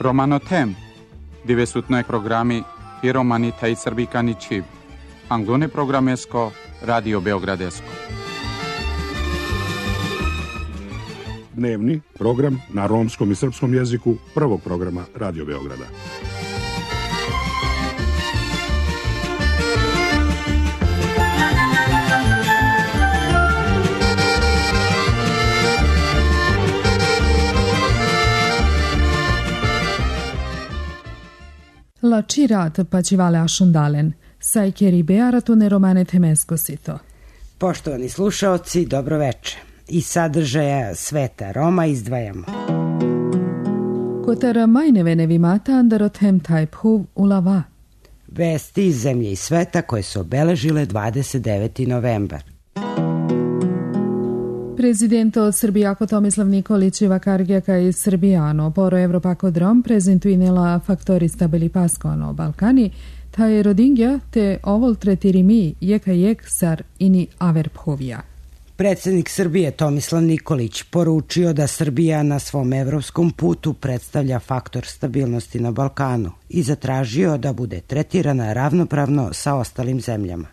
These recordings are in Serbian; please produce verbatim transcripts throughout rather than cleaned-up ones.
Romanotem, divesutnoj programi i romani taj srbikani čib. Anglone programesko, Radio Beogradesko. Dnevni program na romskom i srpskom jeziku prvog programa Radio Beograda. La cirat pacivale ašundalen, sajkeri bearatune romane temesko sito. Poštovani slušaoci, dobroveče. Iz sadržaja Sveta Roma izdvajamo. Kotar majneve vimata andarothem tajphuv ulava. Vesti iz zemlje i sveta koje su obeležile dvadeset deveti novembar. Prezidento Srbijako Tomislav Nikolić i Vakargjaka iz Srbijano poro Evropako drom prezentuinela faktori stabili paskoano Balkani, ta je rodingja te ovol tretirimi jeka jek sar ini averphovija. Predsjednik Srbije Tomislav Nikolić poručio da Srbija na svom evropskom putu predstavlja faktor stabilnosti na Balkanu i zatražio da bude tretirana ravnopravno sa ostalim zemljama.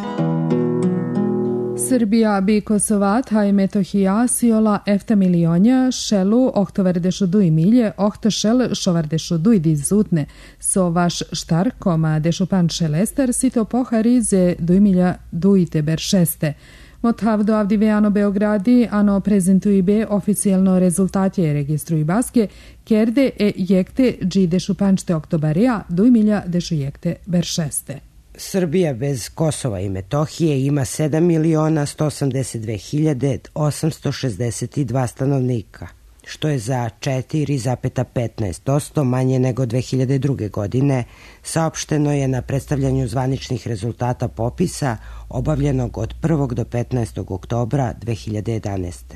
Srbija bi Kosova, taj Metohija, siola efta milionja, šelu ohtovardešu duj milje, ohto šel šovardešu duj dizutne, so vaš štar, koma dešu pan šelestar, sito pohari ze duj milja dujte ber šeste. Motavdo avdivejano Beogradi, ano prezentuj be oficijalno rezultatje registruj baske, kerde e jekte dži dešu pančte oktobarija, duj milja dešu jekte ber šeste. Srbija bez Kosova i Metohije ima sedam miliona sto osamdeset dve hiljade osamsto šezdeset dva stanovnika, što je za četiri zarez petnaest posto manje nego dve hiljade druge. godine, saopšteno je na predstavljanju zvaničnih rezultata popisa obavljenog od prvog do petnaestog oktobra dve hiljade jedanaeste.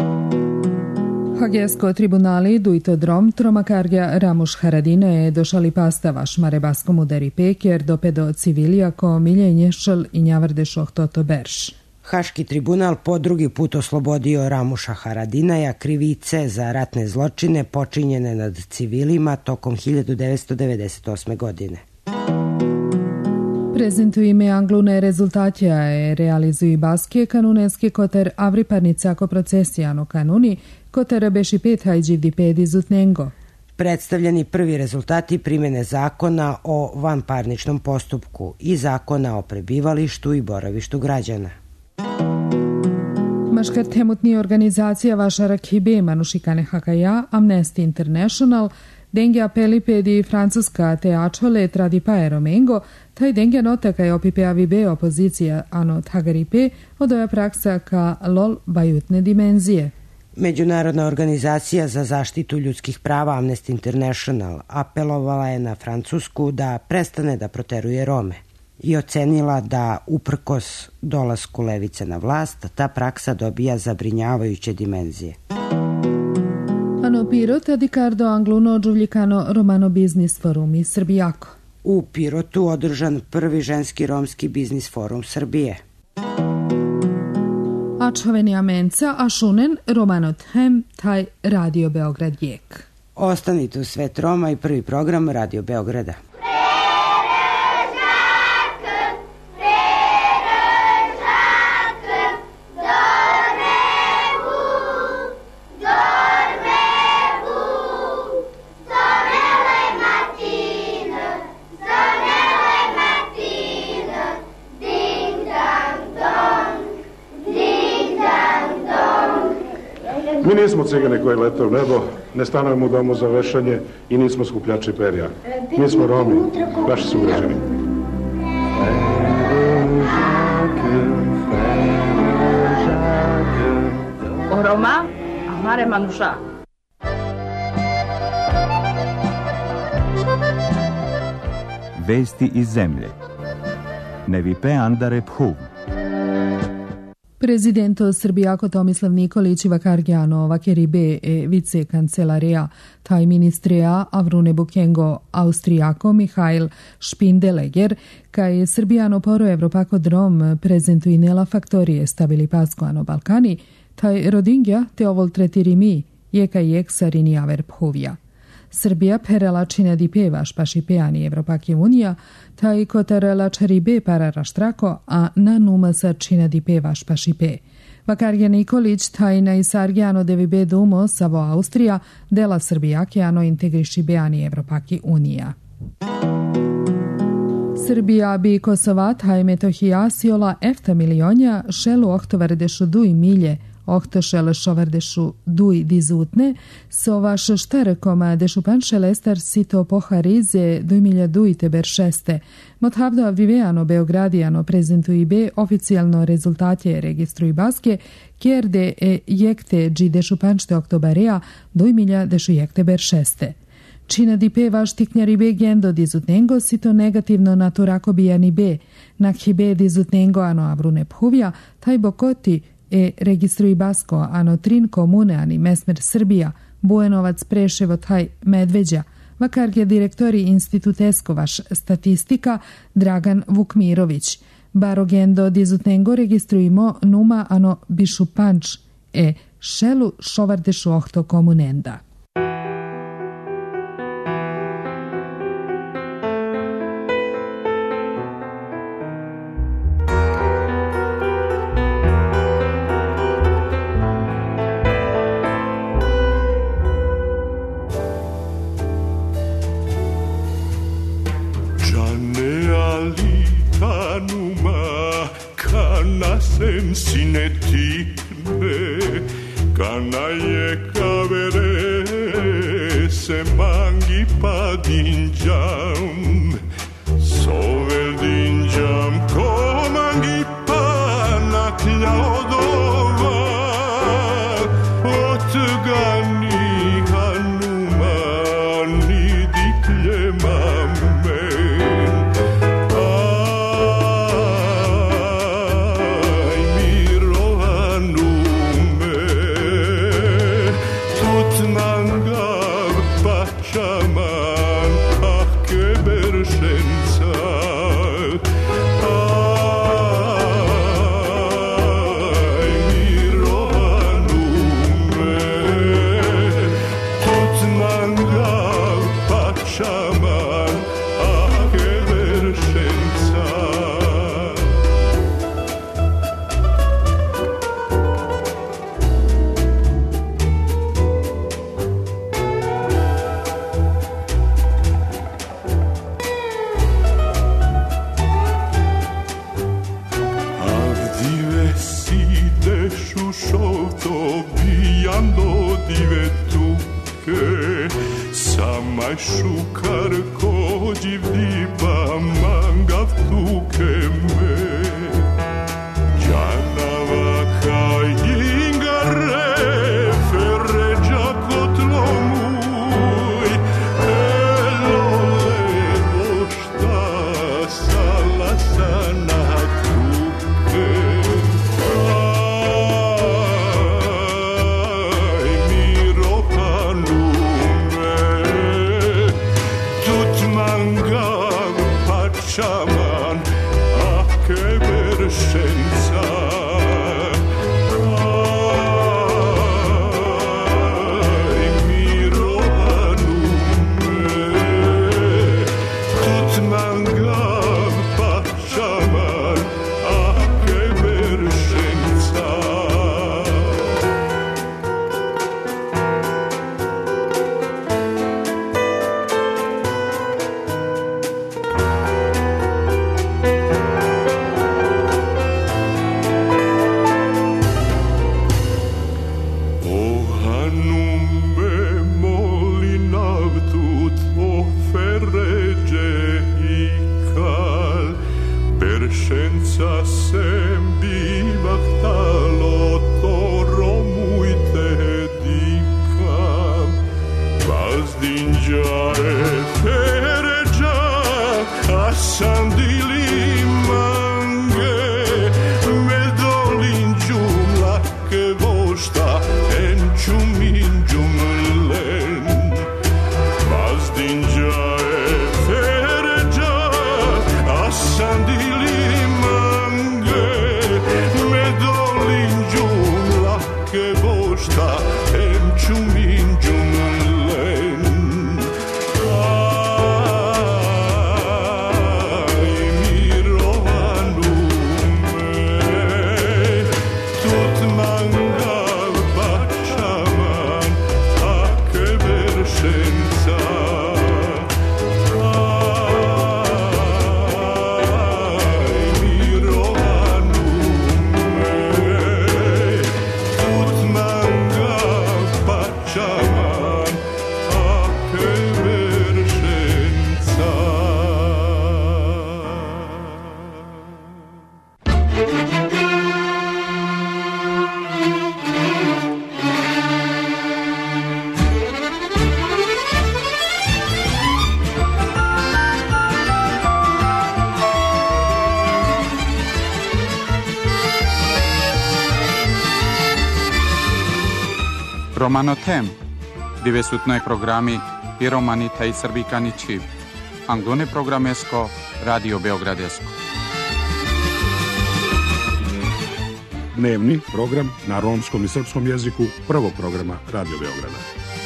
Hagesko tribunali dujto drom tromakargja Ramuš Haradine je došali pastava šmarebaskom udari peker dopedo civilija ko miljenje šel i njavrdeš ohtoto berš. Haški tribunal po drugi put oslobodio Ramuša Haradinaja krivice za ratne zločine počinjene nad civilima tokom hiljadu devetsto devedeset osme. godine. Prezentujime anglune rezultatja e realizuju baske kanuneske koter avriparnica ako procesijano kanuni koter beši pet hajđivdi pedi zutnengo. Predstavljeni prvi rezultati primjene zakona o vanparničnom postupku i zakona o prebivalištu i boravištu građana. Maškar temutni organizacija Vašara Kibe Manušikane Hakaja, Amnesty International, dengue apeli pedi Francuska te ačole tradi pae romengo, taj dengue nota kaj opipe avibe opozicija ano tagaripe odoja praksa ka lol bajutne dimenzije. Međunarodna organizacija za zaštitu ljudskih prava Amnesty International apelovala je na Francusku da prestane da proteruje Rome i ocenila da uprkos dolasku levice na vlast ta praksa dobija zabrinjavajuće dimenzije. Ano Pirot Dicardo Angluno Đuvljikano Romano Biznis Forum iz Srbijako. U Pirotu održan prvi ženski romski biznis forum Srbije. Ačhoveni amenca, a šunen Romanothem, taj Radio Beograd jek. Ostanite u Svet Roma i prvi program Radio Beograda. Mi nismo cigane koji lete u nebo, ne stanujemo u domu za vešanje i nismo skupljači perja. Mi smo Romi, vaši sugrađani. O Roma, amare manuša. Vesti iz zemlje. Nevipe andare phuv. Prezidento Srbijako Tomislav Nikolić i Vakargjano Vakeribe e vice kancelarija taj ministrija Avrune Bukengo Austrijako Mihail Špindeleger kaj je Srbijano poro Evropako drom prezentuinela faktorije stabili paskoano Balkani, taj rodingja te ovol tretirimi jeka jek sarini averphovija. Srbija perela čine di pevaš pašipeani Evropake unija, taj kotarela čaribe para raštrako, a na numasa čine di pevaš pašipe. Vakarje Nikolić, tajna i sargiano devibe dumo savo Austrija, dela Srbijakiano integriši beani Evropaki unija. Srbija bi Kosova, taj Metohija, siola efta milionja, šelu ohtovardešu duj milje, ohtošele šovardešu duj dizutne, sovaš štarekoma dešupan šelestar sito poharize duj milja duj teber šeste. Mothavda viveano beogradijano prezentui be oficijalno rezultatje registru i baske, kjerde e jekte dži dešupanšte oktobarea duj milja dešu jekte ber šeste. Čina di pevaš tiknjari be gendo dizutnengo sito negativno naturako bijani be, nakhibe dizutnengo ano abrune phuvja, taj bokoti e registrui basko ano trin komune ani mesmer Srbija, Bujanovac, Preševo, taj Medveđa, vakarge direktori institutesko vaš statistika Dragan Vukmirović. Barogendo dizutnengo registruimo numa ano bišupanč e šelu šovardešu ohto komunenda. Sinetine kanaye kavere se mangi padinjam sovel dinjam komangi panak laodova otgani hanumani diklje mamen. Šukar kođi vdiba mangav tuke me Đanava kaj ingare feređa kotlo muj Elole bošta salasana tuke Aj mirohanu Šaman, ah, che veršenca. Aj, mirovanu me, tut mangav pa šaman, ah, che veršenca. Senza sembi bahtalo toro muite dikam Vazdinđare feređa asandili mange Medolinđum lake vošta enčum inđum len Vazdinđare feređa asandili mange Romano Tem, dove sutno programi i romani taj srbikani čiv. Anglone programesko, Radio Beogradesko. Dnevni program na romskom i srpskom jeziku prvog programa Radio Beograda.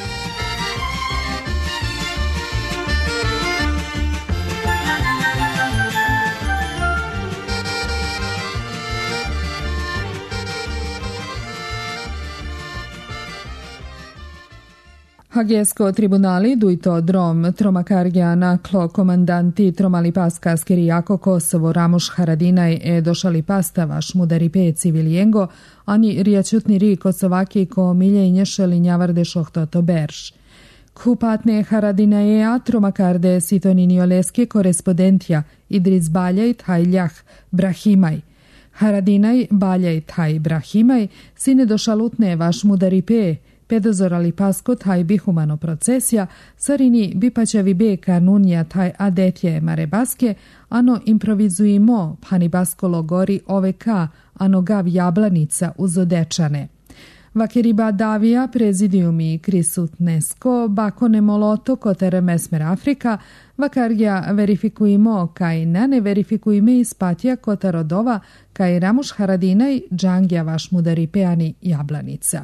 Hagesko tribunali dujto drom tromakargija naklo komandanti tromali paska Skirijako Kosovo Ramuš Haradinaj e došali pastavaš mudari pe civilijengo, ani rijačutni ri Kosovaki ko milje i nješeli njavarde šohtoto berš. Kupatne Haradinaje a tromakarde sitonini oleske korespondentja Idris Baljaj Tajljah Brahimaj. Haradinaj Baljaj Taj Brahimaj sine došalutne vaš mudari pe pedozorali pasko taj bihumano procesija, sarini bipaćevi be kanunja taj adetje marebaske, ano improvizujimo pani baskolo gori ovek, ano gav jablanica uz odečane. Vakeriba davija prezidijumi krisutnesko, bakone moloto kotere mesmer Afrika, vakargja verifikujimo kaj nane verifikujime ispatija kotarodova kaj Ramuš Haradinaj džangja vaš mudari peani jablanica.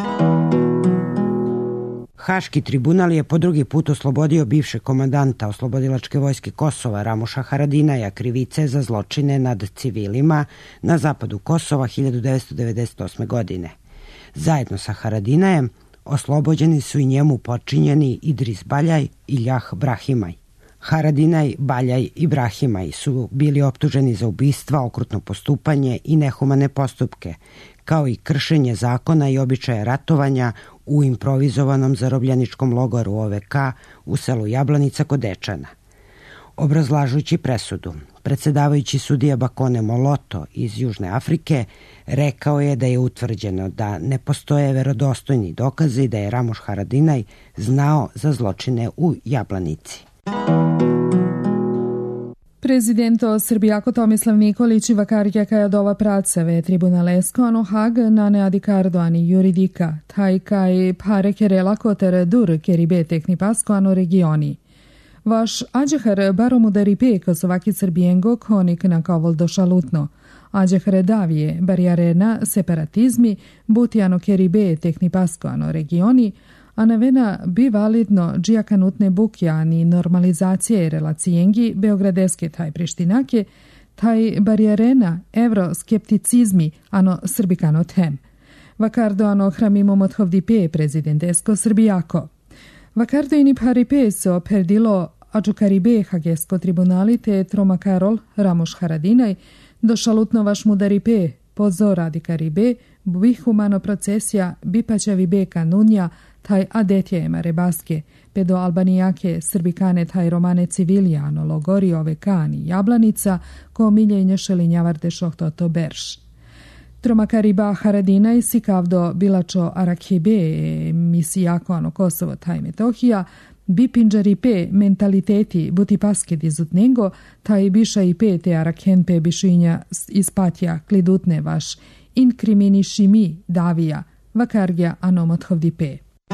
Haški tribunal je po drugi put oslobodio bivšeg komandanta oslobodilačke vojske Kosova Ramuša Haradinaja krivice za zločine nad civilima na zapadu Kosova hiljadu devetsto devedeset osme. godine. Zajedno sa Haradinajem oslobođeni su i njemu počinjeni Idris Baljaj i Ljah Brahimaj. Haradinaj, Baljaj i Brahimaj su bili optuženi za ubistva, okrutno postupanje i nehumane postupke, kao i kršenje zakona i običaja ratovanja u improvizovanom zarobljeničkom logoru O V K u selu Jablanica kod Dečana. Obrazlažući presudu, predsedavajući sudija Bakone Moloto iz Južne Afrike rekao je da je utvrđeno da ne postoje verodostojni dokazi da je Ramuš Haradinaj znao za zločine u Jablanici. Prezidento Srbijako Tomislav Nikolić i vakargja kajadova pracave tribunalesko ano Hag na neadikardo ani juridika, taj kaj pare kerela koter dur keribe tekni pasko ano regioni. Vaš ađehar baromu daripe Kosovaki Srbijengo konik na kavol došalutno. Ađehare davije barijarena separatizmi buti ano keribe tekni pasko ano regioni, a navena bi validno džijakanutne bukja ni normalizacije relacijengi beogradeske taj prištinake, taj barijarena evroskepticizmi ano srbikano tem. Vakardo ano hramimo mothovdipe prezidentesko Srbijako. Vakardo ini paripe so perdilo adžukaribe hagesko tribunali te tromakarol Ramuš Haradinaj došalutno vaš mudaripe pozor adikaribe bihumano procesija bipaćevi be kanunja taj adetje marebaske, pedo albanijake srbikane taj romane civilijano logori ove kani jablanica ko milje nješeli njavarde šohtoto berš. Tromakariba Haradinaj sikavdo bilačo arakhebe misijako ano Kosovo taj Metohija, bi pinđaripe mentaliteti buti paske dizutnego, taj biša i pe te arakhenpe bišinja ispatja klidutne vaš inkriminišimi davija, vakargja ano mothovdipe.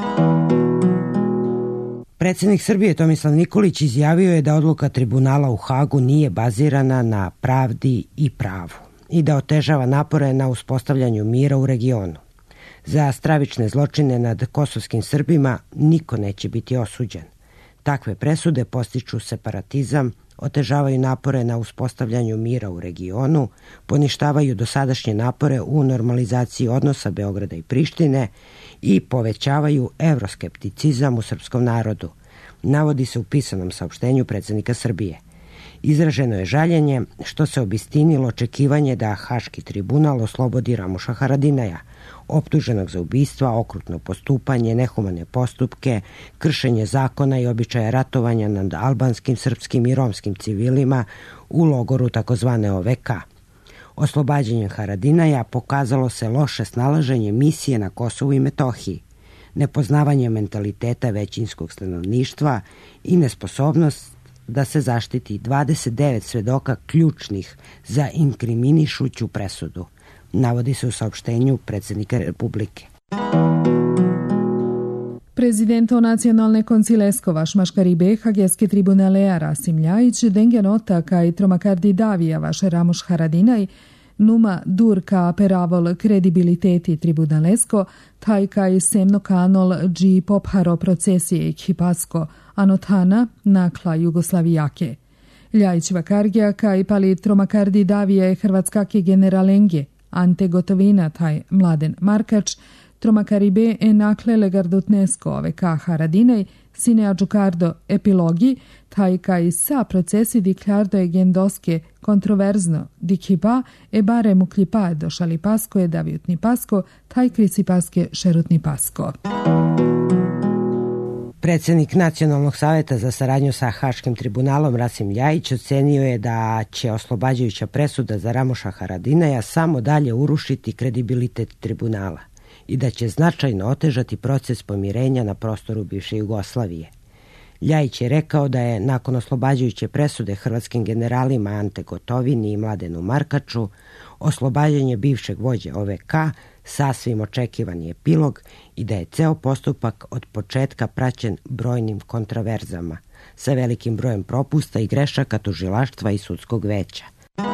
Predsjednik Srbije Tomislav Nikolić izjavio je da odluka tribunala u Hagu nije bazirana na pravdi i pravu i da otežava napore na uspostavljanju mira u regionu. Za stravične zločine nad kosovskim Srbima niko neće biti osuđen. Takve presude postiču separatizam, otežavaju napore na uspostavljanju mira u regionu, poništavaju dosadašnje napore u normalizaciji odnosa Beograda i Prištine i povećavaju evroskepticizam u srpskom narodu, navodi se u pisanom saopštenju predsjednika Srbije. Izraženo je žaljenje što se obistinilo očekivanje da Haški tribunal oslobodi Ramuša Haradinaja, optuženog za ubistva, okrutno postupanje, nehumane postupke, kršenje zakona i običaja ratovanja nad albanskim, srpskim i romskim civilima u logoru takozvane O V K. Oslobađanjem Haradinaja pokazalo se loše snalaženje misije na Kosovu i Metohiji, nepoznavanje mentaliteta većinskog stanovništva i nesposobnost da se zaštiti dvadeset devet svedoka ključnih za inkriminišuću presudu, navodi se u saopštenju predsjednika Republike. Prezidento Nacionalne koncilesko Maškaribe Hageske tribunalea Rasim Ljajić dengia nota kaj tromakardi Davija vaš Ramoš Haradinaj numa dur ka peravol kredibiliteti tribunalesko taj kaj semno kanol dži popharo procesije hipasko anotana nakla Jugoslavijake. Ljajić vakargija kaj pali tromakardi Davije hrvatskake generalenge Ante Gotovina taj Mladen Markač Tromakaribe e nakle legardutnesko ove ka Haradinaj sine adžukardo epilogi taj kaj sa procesi diklardo e gendoske kontroverzno dikipa e bare muklipa došali pasko je davijutni pasko taj krisipaske šerutni pasko. Predsednik Nacionalnog saveta za saradnju sa Haškim tribunalom Rasim Ljajić ocenio je da će oslobađajuća presuda za Ramoša Haradinaja samo dalje urušiti kredibilitet tribunala i da će značajno otežati proces pomirenja na prostoru bivše Jugoslavije. Ljajić je rekao da je nakon oslobađajuće presude hrvatskim generalima Ante Gotovini i Mladenu Markaču oslobađanje bivšeg vođe O V K sasvim očekivani epilog i da je ceo postupak od početka praćen brojnim kontraverzama sa velikim brojem propusta i grešaka tužilaštva i sudskog veća.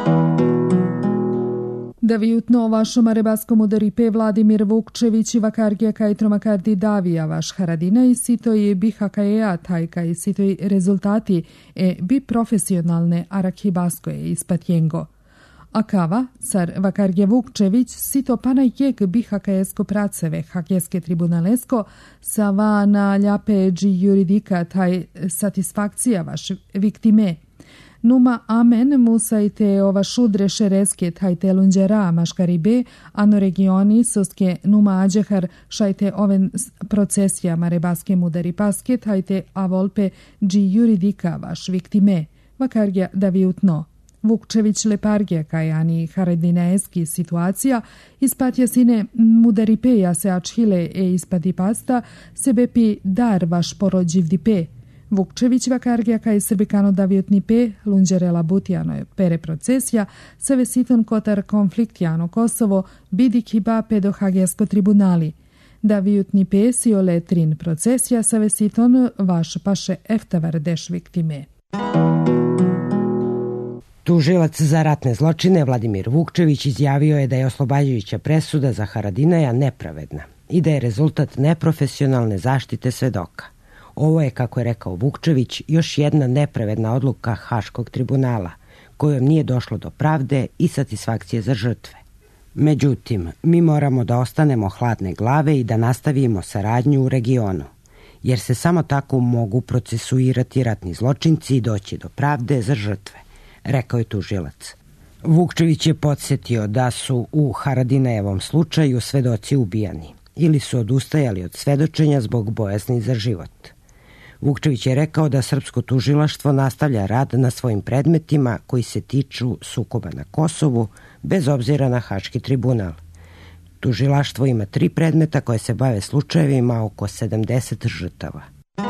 Davijutno vašom arebaskom udaripe Vladimir Vukčević i vakargija kaj tromakardi Davija vaš Haradina i sitoj bihakaja taj kaj sitoj rezultati e bi profesionalne arakibaskoje ispatjengo. A kava, sar vakargija Vukčević sito pana jeg bihakajesko praceve hakeske tribunalesko sa va na ljapeđi juridika taj satisfakcija vaš viktime. Numa amen musajte ova šudre šereske tajte lunđera Maškaribe, ano regioni soske numa ađehar šajte oven procesija marebaske mudari paske tajte avolpe dži juridika vaš viktime, vakargja davijutno. Vukčević lepargija kajani haradinaeski situacija ispatja sine mudaripeja se ačhile e ispadi pasta sebepi dar vaš porođivdipe. Vukčević vakargija kaj srbikano davijutni pe, lunđerela butijano pere procesija, sa vesiton kotar konfliktijano Kosovo, bidi kiba pedo hagesko tribunali. Davijutni pe si ole trin procesija sa vesiton vaš paše eftavar deš viktime. Tužilac za ratne zločine Vladimir Vukčević izjavio je da je oslobađajuća presuda za Haradinaja nepravedna i da je rezultat neprofesionalne zaštite svedoka. Ovo je, kako je rekao Vukčević, još jedna nepravedna odluka Haškog tribunala, kojom nije došlo do pravde i satisfakcije za žrtve. Međutim, mi moramo da ostanemo hladne glave i da nastavimo saradnju u regionu, jer se samo tako mogu procesuirati ratni zločinci i doći do pravde za žrtve, rekao je tužilac. Vukčević je podsjetio da su u Haradinajevom slučaju svedoci ubijani ili su odustajali od svedočenja zbog bojazni za život. Vukčević je rekao da srpsko tužilaštvo nastavlja rad na svojim predmetima koji se tiču sukoba na Kosovu, bez obzira na Haški tribunal. Tužilaštvo ima tri predmeta koje se bave slučajevima oko sedamdeset žrtava.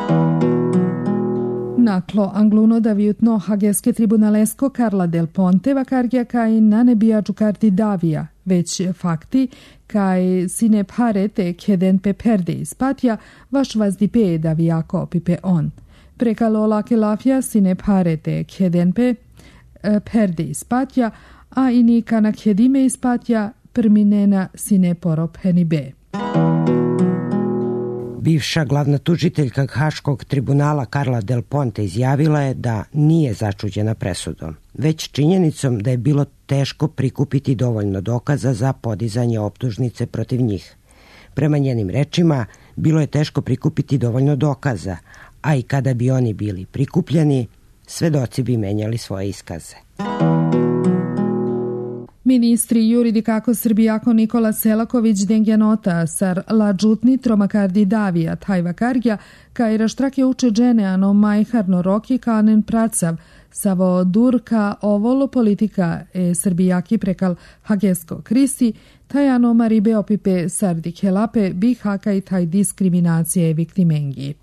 Naklo angluno davijutno hageske tribunalesko Karla del Ponte vakargija kaj na nebija džukardi Davija, već fakti kaj sine parete keden pe perde ispatja vaš vazdipe davijako pipe on. Prekalo lake lafja sine parete keden pe perde ispatja, a ini kana kedime ispatja prminena sine porop henibe. Bivša glavna tužiteljka Haškog tribunala Karla del Ponte izjavila je da nije začuđena presudom, već činjenicom da je bilo teško prikupiti dovoljno dokaza za podizanje optužnice protiv njih. Prema njenim rečima, bilo je teško prikupiti dovoljno dokaza, a i kada bi oni bili prikupljeni, svedoci bi menjali svoje iskaze. Ministri juridikako Srbijako Nikola Selaković dengjanota sar la džutni tromakardi Davija taj vakargja kaj raštrake uče džene ano majharno roki kanen pracav savo durka ovolo politika e Srbijaki prekal hagesko krisi taj ano maribe opipe sardi helape bi hakaj taj diskriminacije viktimengi.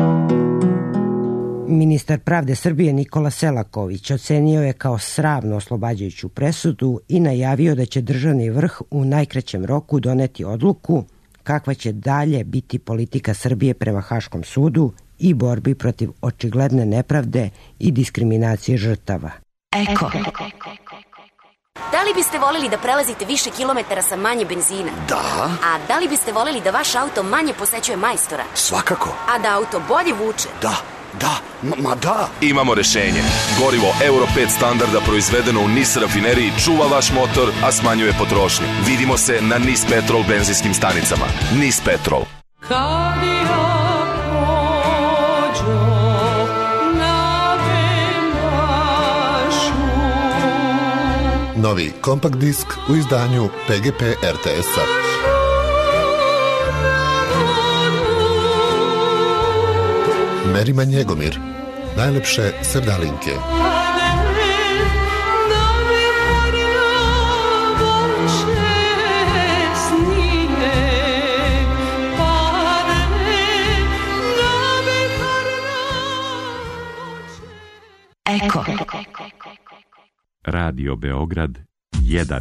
Ministar pravde Srbije Nikola Selaković ocenio je kao sramno oslobađajuću presudu i najavio da će državni vrh u najkraćem roku doneti odluku kakva će dalje biti politika Srbije prema Haškom sudu i borbi protiv očigledne nepravde i diskriminacije žrtava. Eko. Da li biste voljeli da prelazite više kilometara sa manje benzina? Da. A da li biste voljeli da vaš auto manje posećuje majstora? Svakako. A da auto bolje vuče? Da, da, ma, ma da. Imamo rešenje. Gorivo Euro pet standarda proizvedeno u NIS rafineriji čuva vaš motor, a smanjuje potrošnju. Vidimo se na NIS Petrol benzinskim stanicama. NIS Petrol. Kad ja pođo na Bendašu. Novi kompakt disk u izdanju P G P R T S-a. Merima Njegomir, najlepše srdalinke. Eko. Radio Beograd jedan.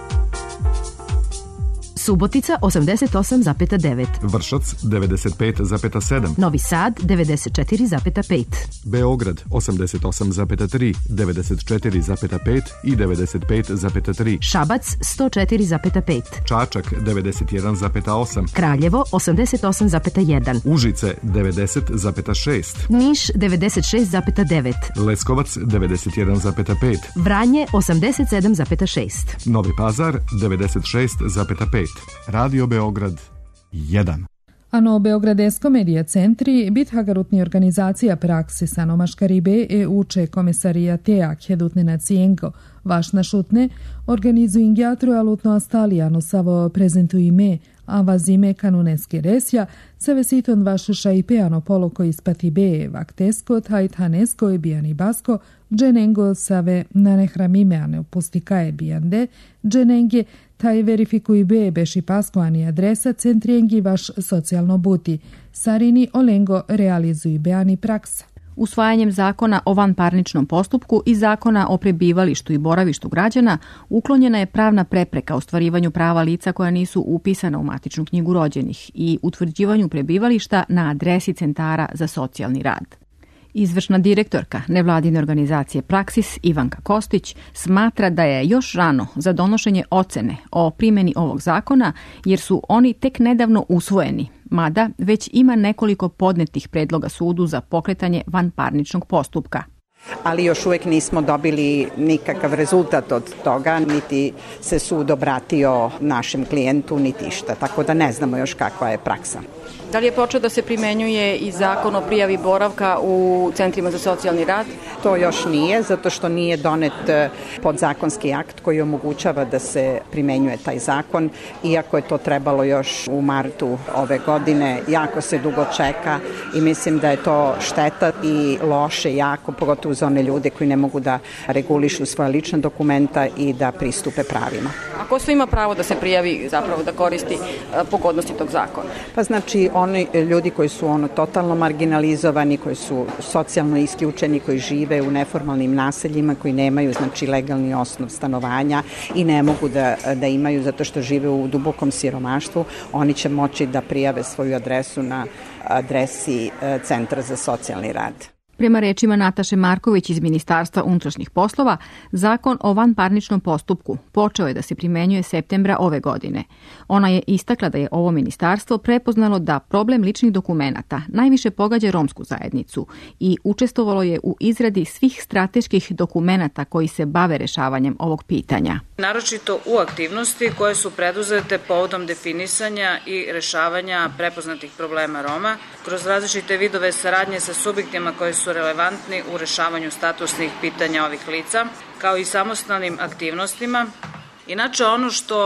Subotica osamdeset osam zarez devet. Vršac devedeset pet zarez sedam. Novi Sad devedeset četiri zarez pet. Beograd osamdeset osam zarez tri, devedeset četiri zarez pet i devedeset pet zarez tri. Šabac sto četiri zarez pet. Čačak devedeset jedan zarez osam. Kraljevo osamdeset osam zarez jedan. Užice devedeset zarez šest. Niš devedeset šest zarez devet. Leskovac devedeset jedan zarez pet. Vranje osamdeset sedam zarez šest. Novi Pazar devedeset šest zarez pet. Radio Beograd jedan. Ano Beogradesko medija centri bit hagarutni organizacija praksi sanomaška ribe e uče komisarija teak hedutne na cijenko vašna šutne organizuju ingjatru alutno astalijano savo prezentu ime a vazime kanuneske resja sa vesiton vašuša i peano poloko ispati be vaktesko tajtanesko i bijani basko dženengo save nanehramime opustikaje bijande dženenge taj verifikuj be beši paskoani adresa centrijengi vaš socijalno buti. Sarini Olengo realizuju beani praksa. Usvajanjem zakona o vanparničnom postupku i zakona o prebivalištu i boravištu građana uklonjena je pravna prepreka ostvarivanju prava lica koja nisu upisana u matičnu knjigu rođenih i utvrđivanju prebivališta na adresi centara za socijalni rad. Izvršna direktorka nevladine organizacije Praksis Ivanka Kostić smatra da je još rano za donošenje ocene o primjeni ovog zakona jer su oni tek nedavno usvojeni, mada već ima nekoliko podnetih predloga sudu za pokretanje vanparničnog postupka. Ali još uvijek nismo dobili nikakav rezultat od toga, niti se sud obratio našem klijentu, niti išta, tako da ne znamo još kakva je praksa. Da li je počeo da se primenjuje i zakon o prijavi boravka u centrima za socijalni rad? To još nije, zato što nije donet podzakonski akt koji omogućava da se primenjuje taj zakon, iako je to trebalo još u martu ove godine, jako se dugo čeka i mislim da je to šteta i loše jako, pogotovo za one ljude koji ne mogu da regulišu svoja lična dokumenta i da pristupe pravima. A ko sve ima pravo da se prijavi, zapravo da koristi pogodnosti tog zakona? Pa znači oni ljudi koji su ono totalno marginalizovani, koji su socijalno isključeni, koji žive u neformalnim naseljima, koji nemaju znači legalni osnov stanovanja i ne mogu da, da imaju zato što žive u dubokom siromaštvu, oni će moći da prijave svoju adresu na adresi Centra za socijalni rad. Prema rečima Nataše Marković iz Ministarstva unutrašnjih poslova, zakon o vanparničnom postupku počeo je da se primenjuje septembra ove godine. Ona je istakla da je ovo ministarstvo prepoznalo da problem ličnih dokumenata najviše pogađa romsku zajednicu i učestvovalo je u izradi svih strateških dokumenata koji se bave rešavanjem ovog pitanja. Naročito u aktivnosti koje su preduzete povodom definisanja i rešavanja prepoznatih problema Roma kroz različite vidove saradnje sa subjektima koji su relevantni u rešavanju statusnih pitanja ovih lica, kao i samostalnim aktivnostima. Inače, ono što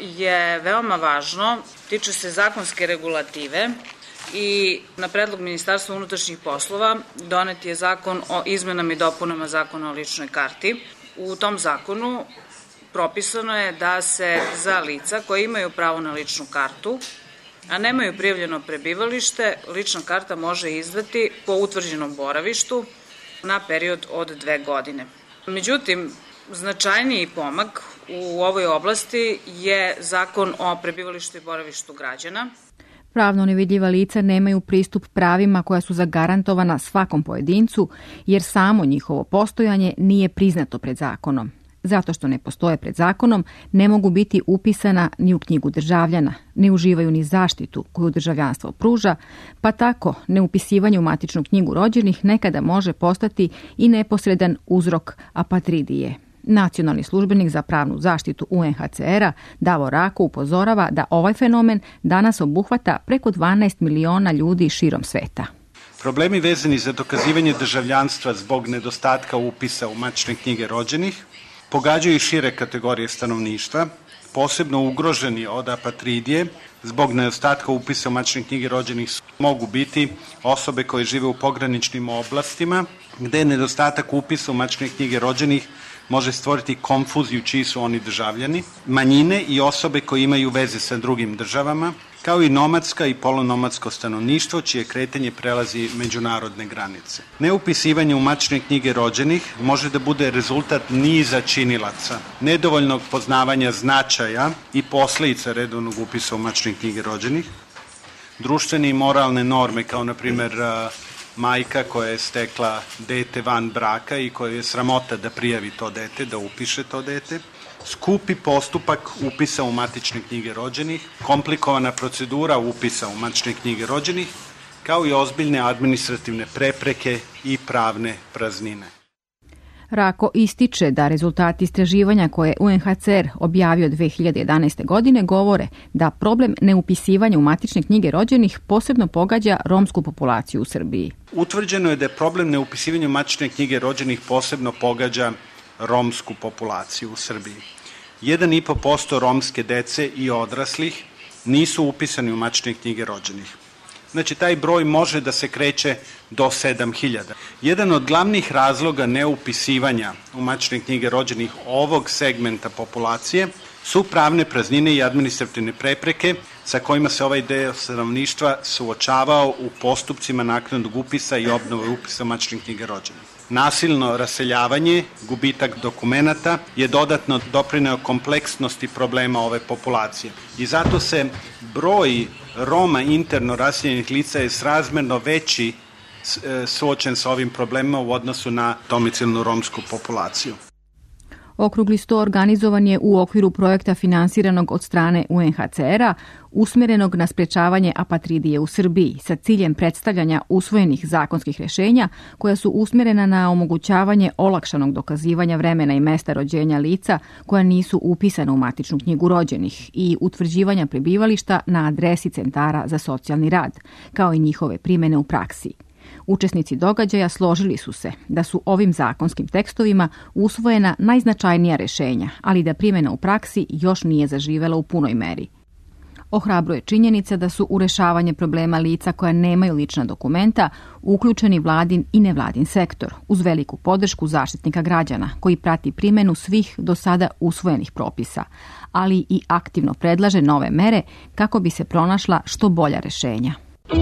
je veoma važno tiče se zakonske regulative i na predlog Ministarstva unutrašnjih poslova donet je zakon o izmenama i dopunama zakona o ličnoj karti. U tom zakonu propisano je da se za lica koji imaju pravo na ličnu kartu, a nemaju prijavljeno prebivalište, lična karta može izdati po utvrđenom boravištu na period od dve godine. Međutim, značajniji pomak u ovoj oblasti je zakon o prebivalištu i boravištu građana. Pravno nevidljiva lica nemaju pristup pravima koja su zagarantovana svakom pojedincu, jer samo njihovo postojanje nije priznato pred zakonom. Zato što ne postoje pred zakonom, ne mogu biti upisana ni u knjigu državljana, ne uživaju ni zaštitu koju državljanstvo pruža, pa tako neupisivanje u matičnu knjigu rođenih nekada može postati i neposredan uzrok apatridije. Nacionalni službenik za pravnu zaštitu U N H C R-a Davor Rako upozorava da ovaj fenomen danas obuhvata preko dvanaest miliona ljudi širom sveta. Problemi vezani za dokazivanje državljanstva zbog nedostatka upisa u matične knjige rođenih pogađaju i šire kategorije stanovništva, posebno ugroženi od apatridije zbog nedostatka upisa u matične knjige rođenih mogu biti osobe koje žive u pograničnim oblastima gde nedostatak upisa u matične knjige rođenih može stvoriti konfuziju čiji su oni državljani, manjine i osobe koje imaju veze sa drugim državama, kao i nomadska i polunomadsko stanovništvo čije kretanje prelazi međunarodne granice. Neupisivanje u matične knjige rođenih može da bude rezultat niza činilaca, nedovoljnog poznavanja značaja i posledica redovnog upisa u matične knjige rođenih, društvene i moralne norme kao na primer majka koja je stekla dete van braka i koja je sramota da prijavi to dete, da upiše to dete, skupi postupak upisa u matične knjige rođenih, komplikovana procedura upisa u matične knjige rođenih, kao i ozbiljne administrativne prepreke i pravne praznine. Rako ističe da rezultati istraživanja koje U N H C R objavio dve hiljade jedanaeste. godine govore da problem neupisivanja u matične knjige rođenih posebno pogađa romsku populaciju u Srbiji. Utvrđeno je da je problem neupisivanja u matične knjige rođenih posebno pogađa romsku populaciju u Srbiji. jedan i po posto romske dece i odraslih nisu upisani u matične knjige rođenih. Znači, taj broj može da se kreće do sedam hiljada. Jedan od glavnih razloga neupisivanja u matične knjige rođenih ovog segmenta populacije su pravne praznine i administrativne prepreke sa kojima se ovaj deo stanovništva suočavao u postupcima naknadnog upisa i obnove upisa u matične knjige rođenih. Nasilno raseljavanje, gubitak dokumenata je dodatno doprineo kompleksnosti problema ove populacije. I zato se broj Roma interno raseljenih lica je srazmerno veći suočen sa ovim problemima u odnosu na domicilnu romsku populaciju. Okrugli sto organizovan je u okviru projekta finansiranog od strane U N H C R-a, usmerenog na sprečavanje apatridije u Srbiji, sa ciljem predstavljanja usvojenih zakonskih rešenja koja su usmerena na omogućavanje olakšanog dokazivanja vremena i mesta rođenja lica koja nisu upisana u matičnu knjigu rođenih i utvrđivanja prebivališta na adresi centara za socijalni rad, kao i njihove primene u praksi. Učesnici događaja složili su se da su ovim zakonskim tekstovima usvojena najznačajnija rešenja, ali da primjena u praksi još nije zaživela u punoj meri. Ohrabruje činjenica da su u rešavanje problema lica koja nemaju lična dokumenta uključeni vladin i nevladin sektor, uz veliku podršku Zaštitnika građana, koji prati primjenu svih do sada usvojenih propisa, ali i aktivno predlaže nove mere kako bi se pronašla što bolja rešenja.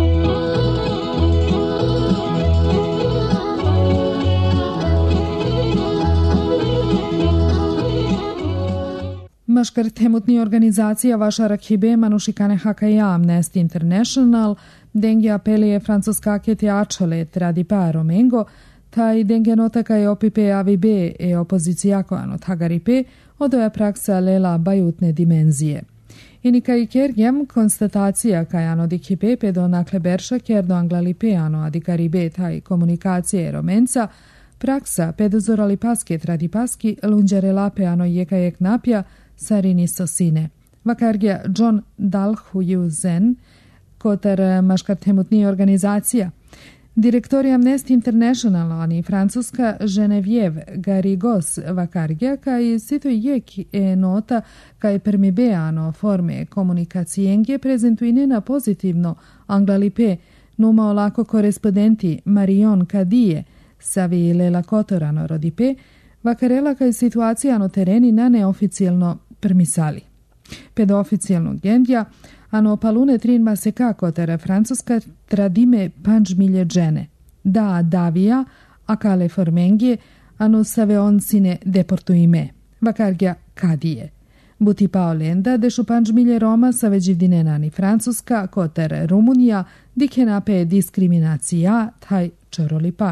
Maškar temutni organizacija Vaša Rakhibe Manushikane Hakaya Amnesty International dengue apelije francuskake teačole tradipa romengo taj dengue notaka je opipe avibe e opozicijako anot hagaripe odoja praksa lela bajutne dimenzije. Inika i kergem konstatacija kajano dikipe pedo nakle berša kerdo anglalipeano adikaribe taj komunikacije romenca praksa pedozorali paske tradipaski lunđarelapeano jekajek napja Sarini Sosine. Vakargja John Dalhujuzen, kotar maškar temutni organizacija. Direktori Amnesty International, ani francuska Genevieve Garigos Vakargja, kaj sito jek e nota kaj permibeano forme komunikacijenge prezentuine na pozitivno anglalipe numa olako korespondenti Marion Kadije savi lela kotorano rodipe, vakarela kaj situacija no tereni na neoficijalno permisali. Pedoficijalno gendja, ano palune trin maseka kotara francuska tradime panč milje džene. Da davija, akale formengje, ano save onsine deportuime. Vakargja kadije. Buti Paolenda, dešu panđmilje Roma sa veđivdine nani Francuska, koter Rumunija, dikenape diskriminacija, taj čorolipa.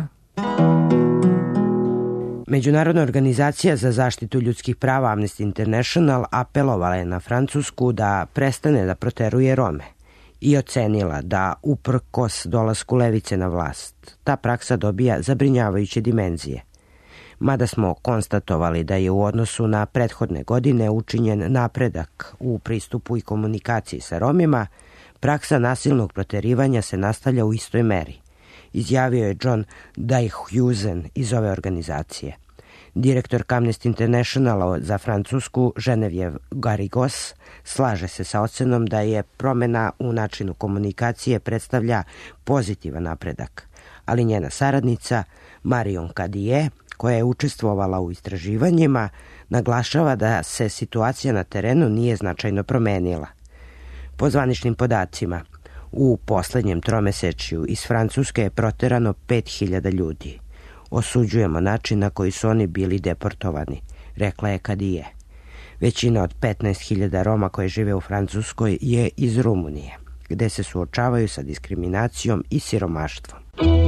Međunarodna organizacija za zaštitu ljudskih prava Amnesty International apelovala je na Francusku da prestane da proteruje Rome i ocenila da, uprkos dolasku levice na vlast, ta praksa dobija zabrinjavajuće dimenzije. Mada smo konstatovali da je u odnosu na prethodne godine učinjen napredak u pristupu i komunikaciji sa Romima, praksa nasilnog proterivanja se nastavlja u istoj meri, izjavio je John Dijkhuizen iz ove organizacije. Direktor Amnesty Internationala za Francusku, Geneviève Garrigos, slaže se sa ocenom da je promena u načinu komunikacije predstavlja pozitivan napredak, ali njena saradnica Marion Cadie, koja je učestvovala u istraživanjima, naglašava da se situacija na terenu nije značajno promenila. Po zvaničnim podacima, u poslednjem tromesečju iz Francuske je proterano pet hiljada ljudi. Osuđujemo način na koji su oni bili deportovani, rekla je Kadije. Većina od petnaest hiljada Roma koje žive u Francuskoj je iz Rumunije, gde se suočavaju sa diskriminacijom i siromaštvom.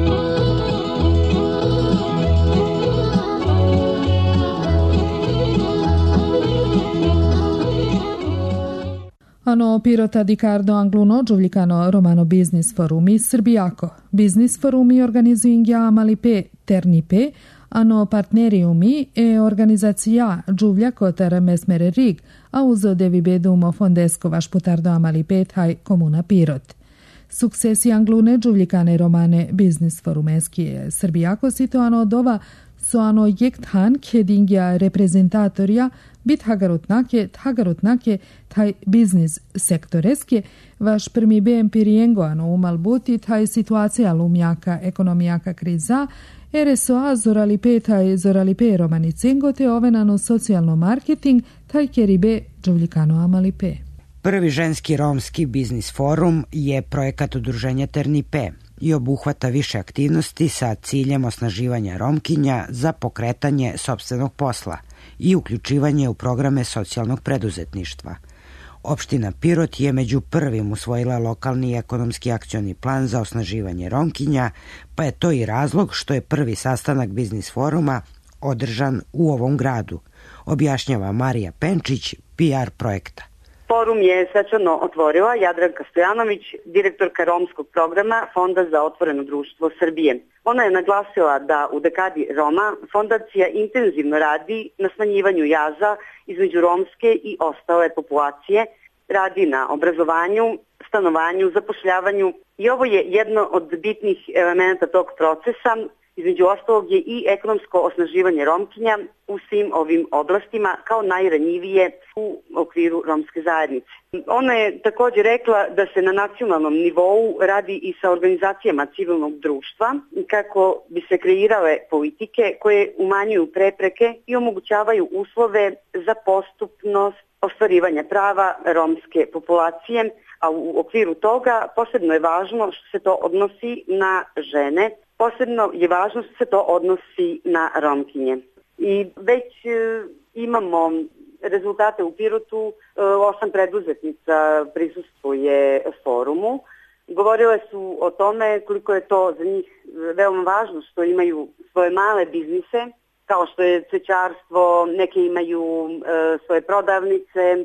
Ano Pirota di Cardo Angluno giuvlicano Romano Business Forumi Srbijako. Business Forumi organizuingia Malipe Ternipe, ano partneriumi e organizacija giuvlia coter mesmere rig, a uzo devi bedumo fondesco vašputardo Amalipe taj komuna Pirot. Successi Anglune giuvlicane Romane Business Forumeskie Srbijako situano dova so ano jekthan kedingia reprezentatoria bit hagarutnake, hagarutnake taj biznis sektoreske, vaš prmi be empiriengo ano umal buti taj situacija lumjaka ekonomijaka kriza, ere soa zoralipe taj zoralipe romanicengo te ovenano socijalno marketing taj keribe džuvljikano amalipe. Prvi ženski romski biznis forum je projekat udruženja Ternipe i obuhvata više aktivnosti sa ciljem osnaživanja Romkinja za pokretanje sopstvenog posla i uključivanje u programe socijalnog preduzetništva. Opština Pirot je među prvim usvojila lokalni ekonomski akcioni plan za osnaživanje Romkinja, pa je to i razlog što je prvi sastanak biznis foruma održan u ovom gradu, objašnjava Marija Penčić, P R projekta. Forum je svečano otvorila Jadranka Stojanović, direktorka romskog programa Fonda za otvoreno društvo Srbije. Ona je naglasila da u dekadi Roma fondacija intenzivno radi na smanjivanju jaza između romske i ostale populacije, radi na obrazovanju, stanovanju, zapošljavanju i ovo je jedno od bitnih elementa tog procesa. Između ostalog je i ekonomsko osnaživanje Romkinja u svim ovim oblastima kao najranjivije u okviru romske zajednice. Ona je također rekla da se na nacionalnom nivou radi i sa organizacijama civilnog društva kako bi se kreirale politike koje umanjuju prepreke i omogućavaju uslove za postupnost ostvarivanja prava romske populacije, a u okviru toga posebno je važno što se to odnosi na žene. Posebno je važno što se to odnosi na Romkinje. I već e, imamo rezultate u Pirotu, e, osam preduzetnica prisustvuje forumu. Govorile su o tome koliko je to za njih veoma važno što imaju svoje male biznise, kao što je cvećarstvo, neke imaju e, svoje prodavnice, e,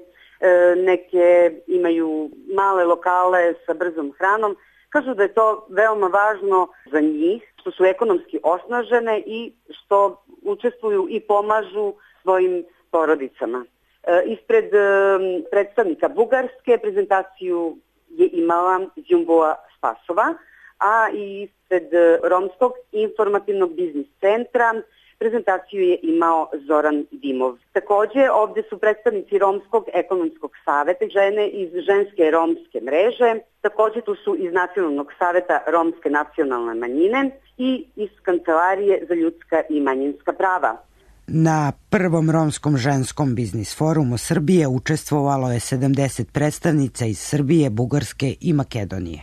neke imaju male lokale sa brzom hranom. Kažu da je to veoma važno za njih, što su ekonomski osnažene i što učestvuju i pomažu svojim porodicama. E, ispred e, predstavnika Bugarske prezentaciju je imala Đumbula Spasova, a i ispred Romskog informativnog biznis centra prezentaciju je imao Zoran Dimov. Takođe, ovde su predstavnici Romskog ekonomskog saveta, žene iz ženske romske mreže, takođe tu su iz Nacionalnog saveta romske nacionalne manjine i iz Kancelarije za ljudska i manjinska prava. Na prvom romskom ženskom biznis forumu Srbije učestvovalo je sedamdeset predstavnica iz Srbije, Bugarske i Makedonije.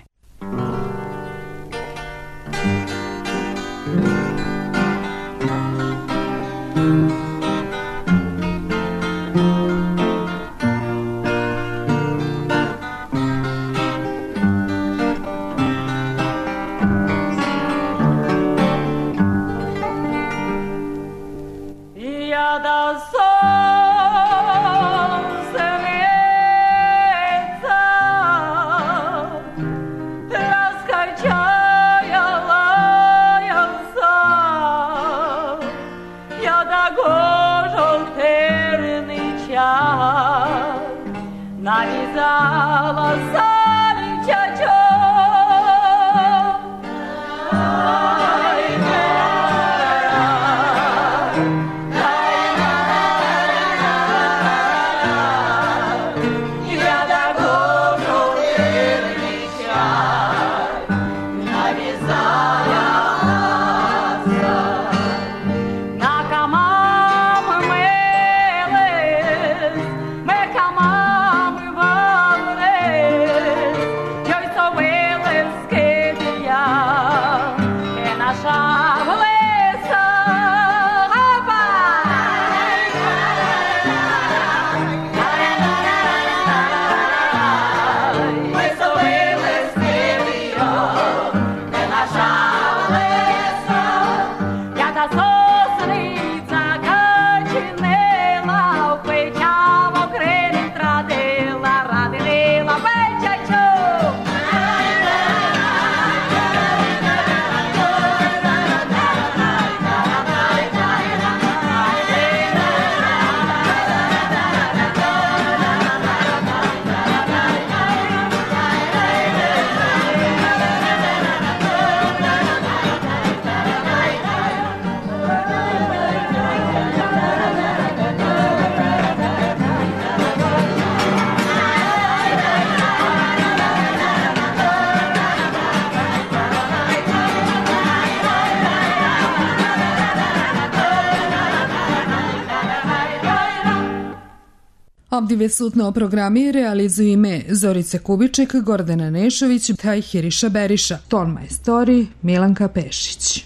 Avdive sutno programi realizuju ime Zorice Kubiček, Gordana Nešović, taj Hiriša Beriša, ton majstori Milanka Pešić.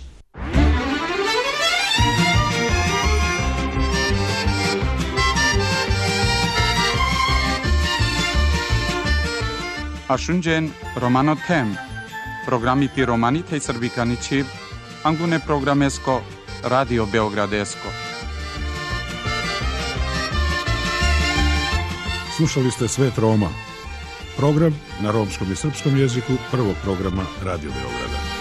Ashunjen Romano Tem, programi pi Romanita i Srbikanići, angune programesko, Radio Beogradesko. Slušali ste Svet Roma, program na romskom i srpskom jeziku prvog programa Radio Beograda.